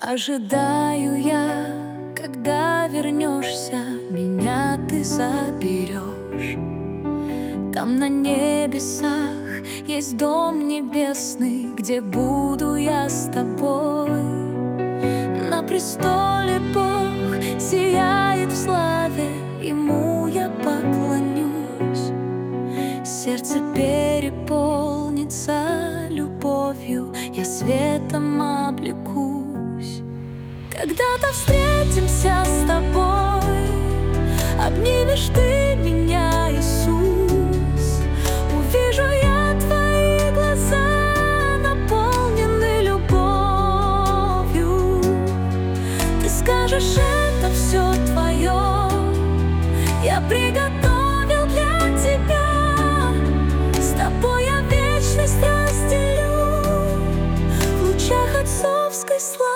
Ожидаю я, когда вернешься, меня ты заберешь. Там на небесах есть дом небесный, где буду я с тобой. На престоле Бог сияет в славе, Ему я поклонюсь. Сердце переполнится любовью, я светом облекусь. Когда-то встретимся с тобой, обнимешь ты меня, Иисус. Увижу я твои глаза, наполнены любовью. Ты скажешь, это все твое, я приготовил для тебя. С тобой я вечность разделю в лучах отцовской славы.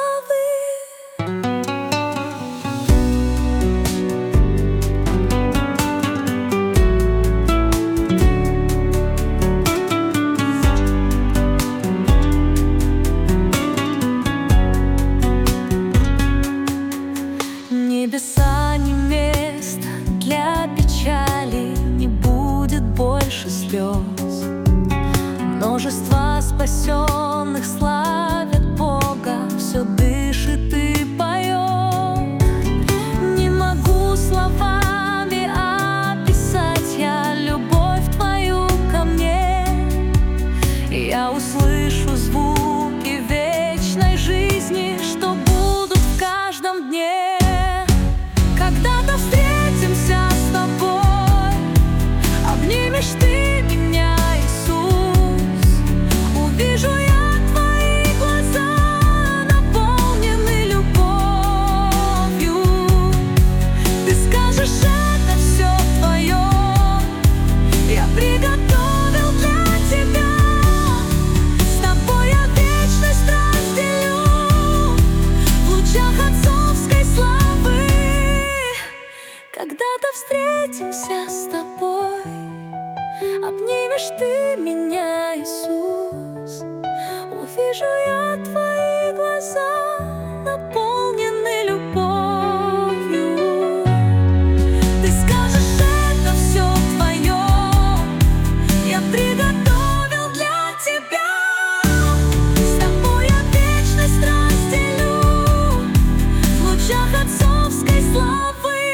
Небеса не место для печали, не будет больше слез. Множество спасенных славят Бога, все дышит и поет. Не могу словами описать я любовь твою ко мне. Я услышу звуки вечной жизни, что будут в каждом дне. Когда-то встретимся с тобой, обнимешь ты меня, Иисус. Увижу я твои глаза, наполнены любовью. Ты скажешь, это все твое, я приготовил для тебя. С тобой я вечность разделю в лучах отцовской славы. Когда-то встретимся с тобой, обнимешь ты меня, Иисус. Увижу я твои глаза, наполнены любовью. Ты скажешь, это все твое, я приготовил для тебя. С тобой я вечность разделю в лучах отцовской славы.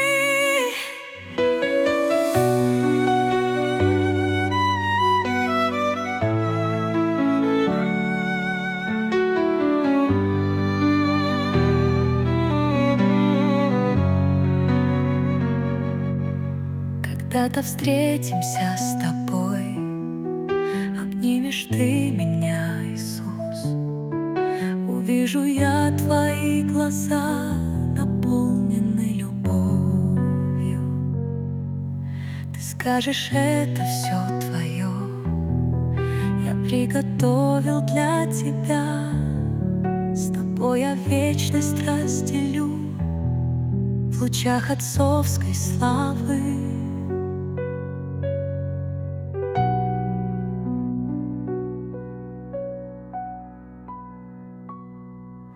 Когда-то встретимся с тобой, обнимешь ты меня, Иисус. Увижу я твои глаза, наполнены любовью. Ты скажешь, это все твое, я приготовил для тебя. С тобой я вечность разделю в лучах отцовской славы.